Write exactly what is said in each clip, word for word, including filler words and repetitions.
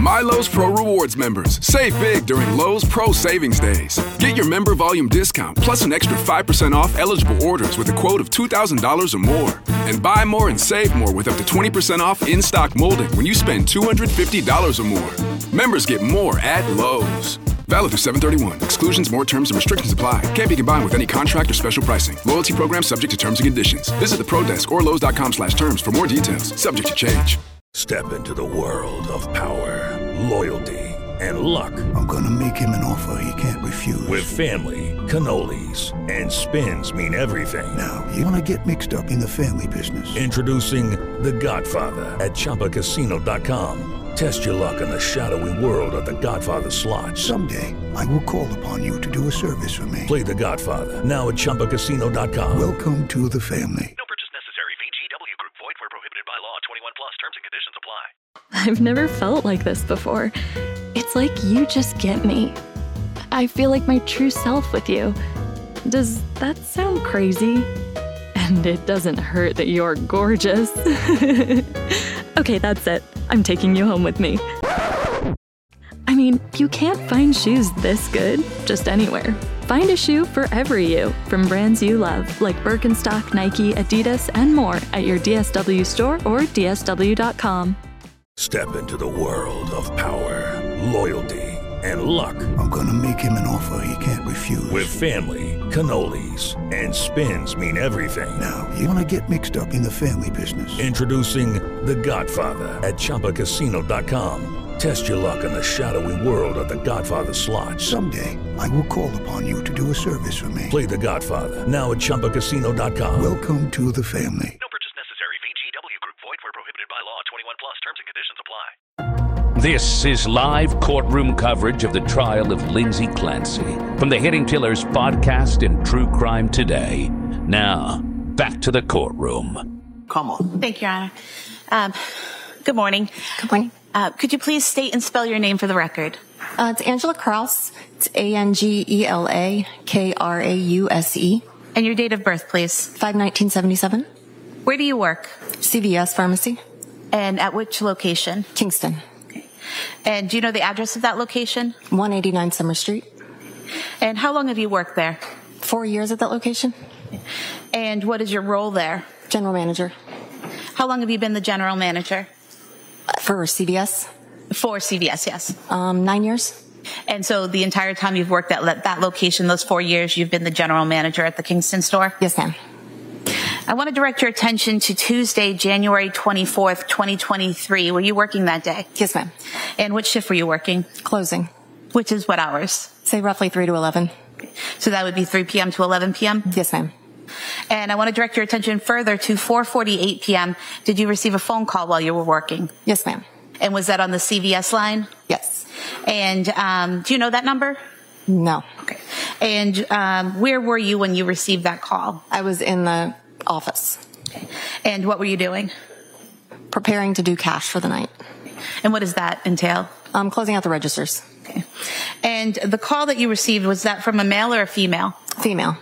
My Lowe's Pro Rewards members. Save big during Lowe's Pro Savings Days. Get your member volume discount plus an extra five percent off eligible orders with a quote of two thousand dollars or more. And buy more and save more with up to twenty percent off in-stock molding when you spend two hundred fifty dollars or more. Members get more at Lowe's. Valid through seven thirty-one. Exclusions, more terms, and restrictions apply. Can't be combined with any contract or special pricing. Loyalty program subject to terms and conditions. Visit the Pro Desk or Lowe's dot com slash terms for more details. Subject to change. Step into the world of power, loyalty, and luck. I'm gonna make him an offer he can't refuse. With family, cannolis, and spins mean everything. Now, you wanna get mixed up in the family business. Introducing The Godfather at Chumba Casino dot com. Test your luck in the shadowy world of The Godfather slot. Someday, I will call upon you to do a service for me. Play The Godfather now at Chumba Casino dot com. Welcome to the family. No purchase necessary. V G W Group. Void where prohibited by law. twenty-one plus. Terms and conditions apply. I've never felt like this before. It's like you just get me. I feel like my true self with you. Does that sound crazy? And it doesn't hurt that you're gorgeous. Okay, that's it. I'm taking you home with me. I mean, you can't find shoes this good just anywhere. Find a shoe for every you from brands you love, like Birkenstock, Nike, Adidas, and more at your D S W store or D S W dot com. Step into the world of power, loyalty, and luck. I'm gonna make him an offer he can't refuse. With family, cannolis, and spins mean everything. Now, you wanna get mixed up in the family business. Introducing The Godfather at Chumba Casino dot com. Test your luck in the shadowy world of The Godfather slot. Someday, I will call upon you to do a service for me. Play The Godfather now at Chumba Casino dot com. Welcome to the family. No purchase necessary. V G W Group. Void where prohibited by law. twenty-one plus. Terms and conditions apply. This is live courtroom coverage of the trial of Lindsay Clancy from the Hitting Killers podcast and True Crime Today. Now, back to the courtroom. Come on. Thank you, Your Honor. Um, good morning. Good morning. Uh, could you please state and spell your name for the record? Uh, it's Angela Kraus. It's A N G E L A K R A U S E. And your date of birth, please. five nineteen seventy-seven. Where do you work? C V S Pharmacy. And at which location? Kingston. Okay. And do you know the address of that location? one eighty-nine Summer Street. And how long have you worked there? Four years at that location. And what is your role there? General manager. How long have you been the general manager? For C V S? For C V S, yes. Um, nine years. And so the entire time you've worked at that location, those four years, you've been the general manager at the Kingston store? Yes, ma'am. I want to direct your attention to Tuesday, January twenty-fourth, twenty twenty-three. Were you working that day? Yes, ma'am. And which shift were you working? Closing. Which is what hours? Say roughly three to eleven. So that would be three p.m. to eleven p.m.? Yes, ma'am. And I want to direct your attention further to four forty-eight p.m. Did you receive a phone call while you were working? Yes, ma'am. And was that on the C V S line? Yes. And um, do you know that number? No. Okay. And um, where were you when you received that call? I was in the office. Okay. And what were you doing? Preparing to do cash for the night. And what does that entail? Um, closing out the registers. Okay. And the call that you received, was that from a male or a female? Female.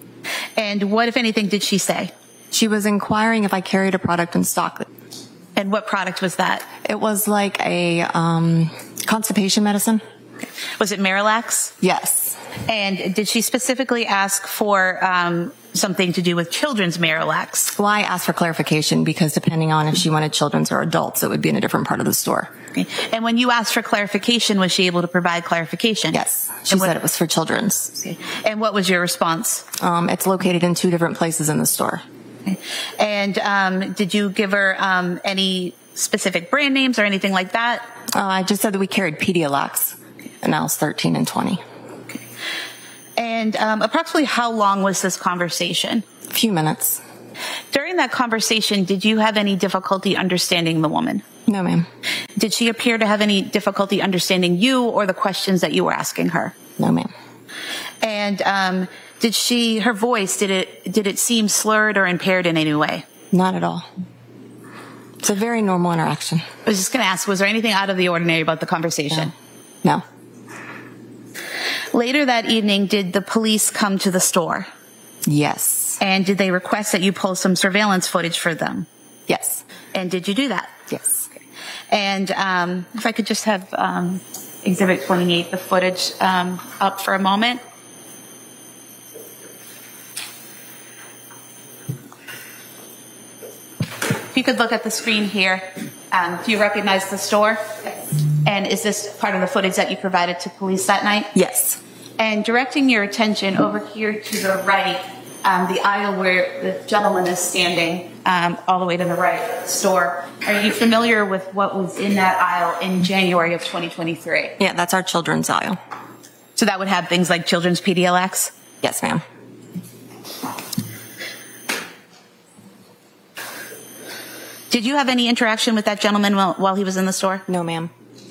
And what, if anything, did she say? She was inquiring if I carried a product in stock. And what product was that? It was like a um, constipation medicine. Okay. Was it Marilax? Yes. And did she specifically ask for um, something to do with children's Marilax? Well, I asked for clarification because depending on if she wanted children's or adults, it would be in a different part of the store. Okay. And when you asked for clarification, was she able to provide clarification? Yes. She and said what, it was for children's. Okay. And what was your response? Um, it's located in two different places in the store. Okay. And um, did you give her um, any specific brand names or anything like that? Uh, I just said that we carried Pedialyte, and I was thirteen and twenty. Okay. And um, approximately how long was this conversation? A few minutes. During that conversation, did you have any difficulty understanding the woman? No, ma'am. Did she appear to have any difficulty understanding you or the questions that you were asking her? No, ma'am. And um, did she, her voice, did it, did it seem slurred or impaired in any way? Not at all. It's a very normal interaction. I was just going to ask, was there anything out of the ordinary about the conversation? No. No. Later that evening, did the police come to the store? Yes. And did they request that you pull some surveillance footage for them? Yes. And did you do that? Yes. And um, if I could just have um, Exhibit twenty-eight, the footage, um, up for a moment. If you could look at the screen here, um, do you recognize the store? Yes. And is this part of the footage that you provided to police that night? Yes. And directing your attention over here to the right, um, the aisle where the gentleman is standing, um, all the way to the right of the store. Are you familiar with what was in that aisle in January of twenty twenty-three? Yeah, that's our children's aisle. So that would have things like children's P D L X? Yes, ma'am. Did you have any interaction with that gentleman while, while he was in the store? No, ma'am.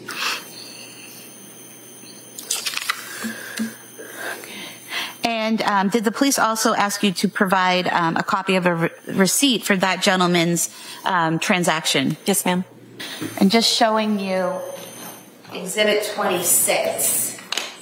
And um, did the police also ask you to provide um, a copy of a re- receipt for that gentleman's um, transaction? Yes, ma'am. And just showing you Exhibit twenty-six.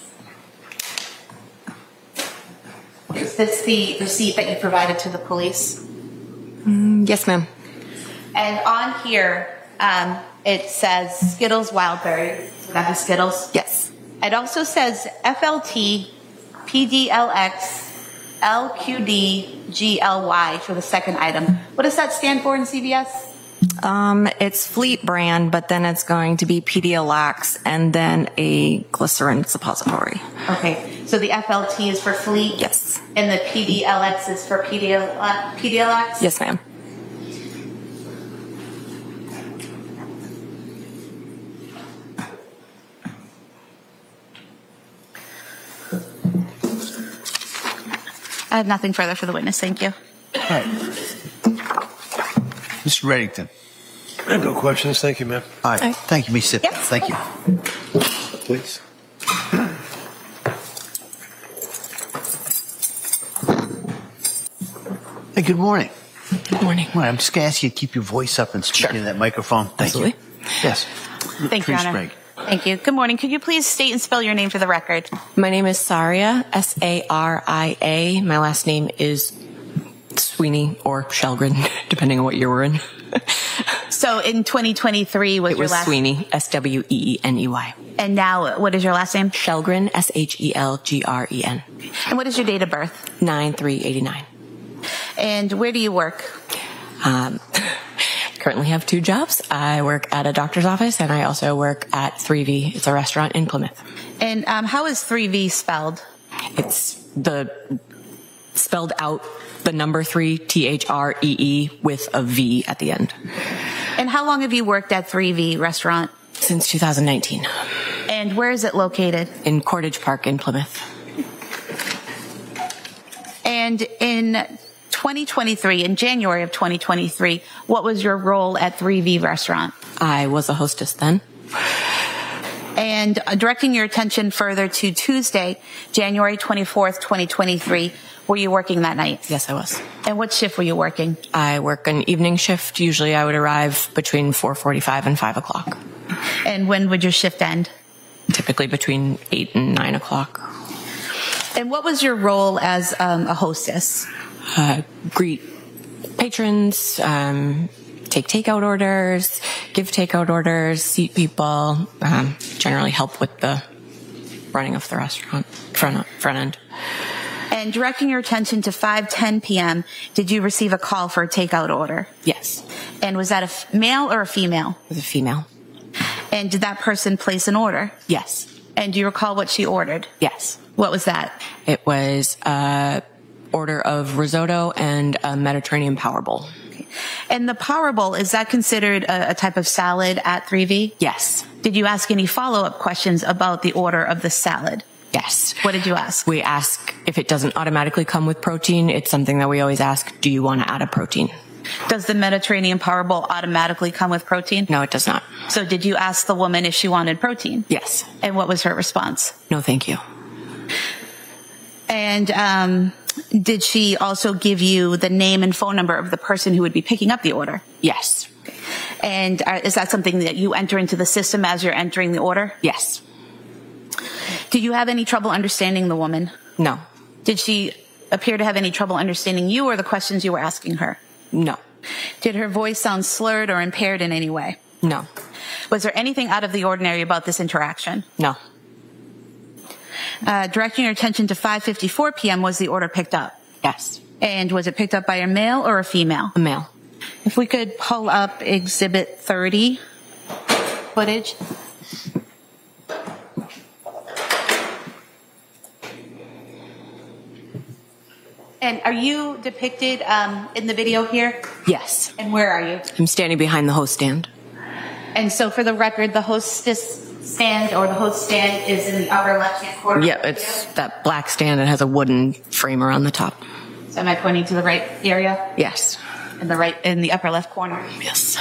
Is this the receipt that you provided to the police? Mm, yes, ma'am. And on here, um, it says Skittles Wildberry. So that is Skittles? Yes. It also says F L T, P D L X, L Q D, G L Y for the second item. What does that stand for in C V S? Um, it's Fleet brand, but then it's going to be P D L X and then a glycerin suppository. Okay, so the F L T is for Fleet? Yes. And the P D L X is for P D L X? Yes, ma'am. I have nothing further for the witness. Thank you. All right. Mister Reddington. I have no questions. Thank you, ma'am. All right. Thank you. Me sit down. Yes. Thank you. Please. Hey, good morning. Good morning. Well, I'm just going to ask you to keep your voice up and speak Sure. into that microphone. Thank Absolutely. you. Yes. Thank you, Patrice Your Honor. Sprague. Thank you. Good morning. Could you please state and spell your name for the record? My name is Saria, S A R I A. My last name is Sweeney or Shelgren, depending on what year we're in. So in twenty twenty-three was It your was last Sweeney, S W E E N E Y. And now what is your last name? Shelgren, S H E L G R E N. And what is your date of birth? nine three eighty-nine. And where do you work? Um, currently have two jobs. I work at a doctor's office and I also work at three V. It's a restaurant in Plymouth. And um, how is three V spelled? It's the spelled out the number three, T H R E E with a V at the end. And how long have you worked at three V restaurant? Since two thousand nineteen. And where is it located? In Cordage Park in Plymouth. And in twenty twenty-three, in January of twenty twenty-three, what was your role at three V restaurant? I was a hostess then. And uh, directing your attention further to Tuesday, January twenty-fourth, twenty twenty-three, were you working that night? Yes, I was. And what shift were you working? I work an evening shift. Usually I would arrive between four forty-five and five o'clock. And when would your shift end? Typically between eight and nine o'clock. And what was your role as um, a hostess? Uh, greet patrons, um, take takeout orders, give takeout orders, seat people, um, generally help with the running of the restaurant front, front end. And directing your attention to five ten p.m., did you receive a call for a takeout order? Yes. And was that a f- male or a female? It was a female. And did that person place an order? Yes. And do you recall what she ordered? Yes. What was that? It was a order of risotto and a Mediterranean power bowl. Okay. And the power bowl, is that considered a, a type of salad at three V? Yes. Did you ask any follow-up questions about the order of the salad? Yes. What did you ask? We ask if it doesn't automatically come with protein. It's something that we always ask, do you want to add a protein? Does the Mediterranean power bowl automatically come with protein? No, it does not. So did you ask the woman if she wanted protein? Yes. And what was her response? No, thank you. And um, did she also give you the name and phone number of the person who would be picking up the order? Yes. And uh, is that something that you enter into the system as you're entering the order? Yes. Did you have any trouble understanding the woman? No. Did she appear to have any trouble understanding you or the questions you were asking her? No. Did her voice sound slurred or impaired in any way? No. Was there anything out of the ordinary about this interaction? No. Uh, directing your attention to five fifty-four p.m. was the order picked up? Yes. And was it picked up by a male or a female? A male. If we could pull up Exhibit thirty footage. And are you depicted um, in the video here? Yes. And where are you? I'm standing behind the host stand. And so for the record, the hostess stand or the host stand is in the upper left-hand corner? Yeah, it's that black stand. It has a wooden frame around the top. So am I pointing to the right area? Yes. In the right, in the upper left corner? Yes.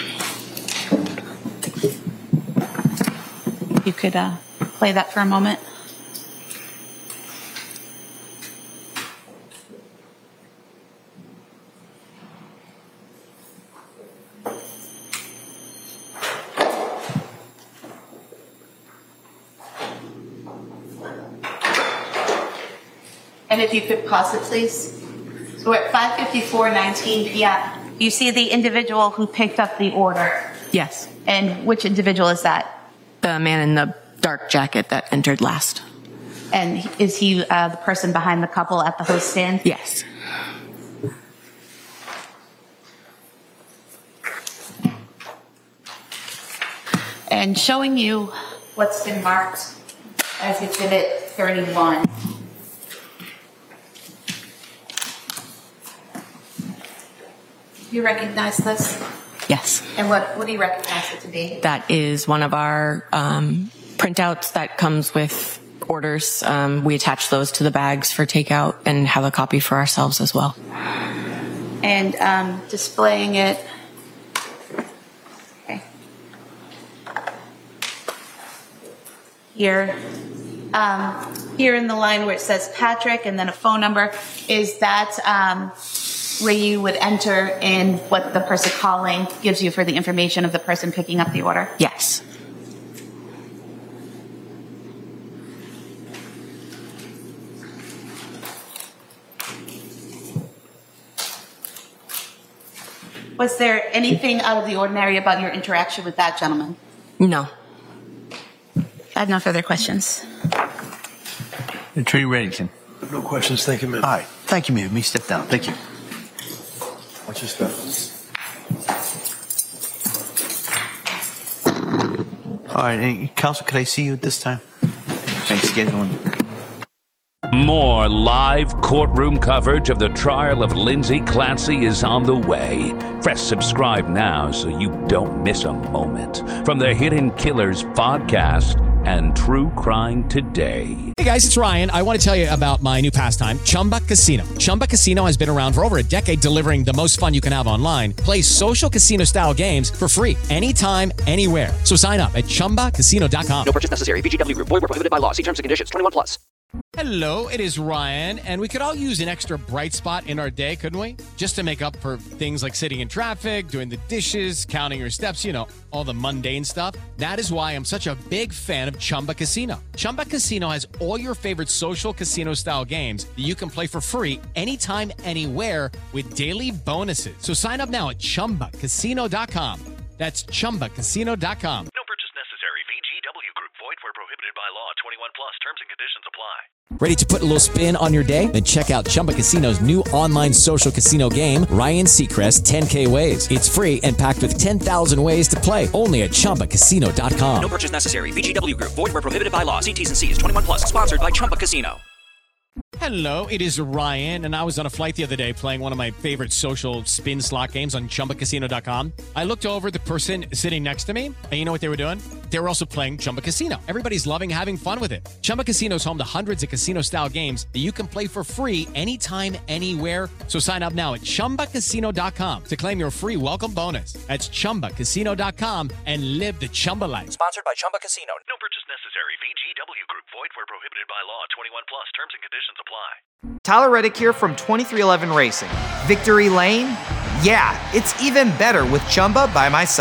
You could uh, play that for a moment. And if you could pause it, please. So we're at five fifty-four nineteen p.m. You see the individual who picked up the order. Yes. And which individual is that? The man in the dark jacket that entered last. And is he uh, the person behind the couple at the host stand? Yes. And showing you what's been marked as Exhibit thirty-one. Do you recognize this? Yes. And what, what do you recognize it to be? That is one of our um, printouts that comes with orders. Um, we attach those to the bags for takeout and have a copy for ourselves as well. And um, displaying it. Okay. Here. Um, here in the line where it says Patrick and then a phone number, is that um, where you would enter in what the person calling gives you for the information of the person picking up the order? Yes. Was there anything out of the ordinary about your interaction with that gentleman? No. I have no further questions. Attorney Reddington. No questions, thank you, ma'am. All right, thank you, ma'am. Me step down. Thank you. Watch your step. All right, and counsel, could I see you at this time? Thanks, scheduling. More live courtroom coverage of the trial of Lindsay Clancy is on the way. Press subscribe now so you don't miss a moment. From the Hidden Killers podcast and True Crime Today. Hey guys, it's Ryan. I want to tell you about my new pastime, Chumba Casino. Chumba Casino has been around for over a decade, delivering the most fun you can have online. Play social casino-style games for free anytime, anywhere. So sign up at chumba casino dot com. No purchase necessary. V G W Group. Void where prohibited by law. See terms and conditions. twenty-one plus. Hello, it is Ryan, and we could all use an extra bright spot in our day, couldn't we? Just to make up for things like sitting in traffic, doing the dishes, counting your steps, you know, all the mundane stuff. That is why I'm such a big fan of Chumba Casino. Chumba Casino has all your favorite social casino-style games that you can play for free anytime, anywhere with daily bonuses. So sign up now at chumba casino dot com. That's chumba casino dot com. No purchase necessary. V G W Group. Void where prohibited by law. twenty-one plus. Terms and conditions apply. Ready to put a little spin on your day? Then check out Chumba Casino's new online social casino game, Ryan Seacrest ten K Ways. It's free and packed with ten thousand ways to play, only at chumba casino dot com. No purchase necessary. V G W Group. Void where prohibited by law. See T's and C's. twenty-one plus. Sponsored by Chumba Casino. Hello, it is Ryan, and I was on a flight the other day playing one of my favorite social spin slot games on chumba casino dot com. I looked over at the person sitting next to me, and you know what they were doing? They were also playing Chumba Casino. Everybody's loving having fun with it. Chumba Casino is home to hundreds of casino-style games that you can play for free anytime, anywhere. So sign up now at chumba casino dot com to claim your free welcome bonus. That's chumba casino dot com and live the Chumba life. Sponsored by Chumba Casino. No purchase necessary. V G W Group. Void where prohibited by law. twenty-one plus. Terms and conditions apply. Tyler Reddick here from twenty-three eleven Racing. Victory Lane? Yeah, it's even better with Chumba by my side.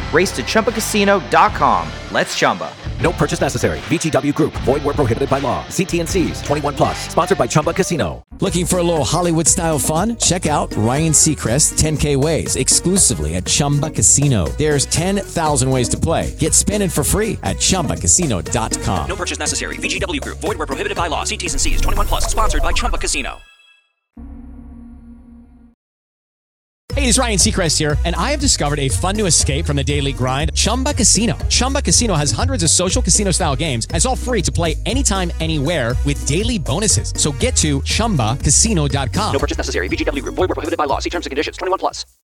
Race to Chumba Casino dot com. Let's Chumba. No purchase necessary. V G W Group. Void where prohibited by law. See T and C's. twenty-one plus. Sponsored by Chumba Casino. Looking for a little Hollywood-style fun? Check out Ryan Seacrest's ten K Ways exclusively at Chumba Casino. There's ten thousand ways to play. Get spinning for free at Chumba Casino dot com. No purchase necessary. V G W Group. Void where prohibited by law. See T's and C's. twenty-one plus. Sponsored by Chumba Casino. Hey, it's Ryan Seacrest here, and I have discovered a fun new escape from the daily grind, Chumba Casino. Chumba Casino has hundreds of social casino-style games, and it's all free to play anytime, anywhere with daily bonuses. So get to Chumba Casino dot com. No purchase necessary. V G W Group. Void where prohibited by law. See terms and conditions. twenty-one plus.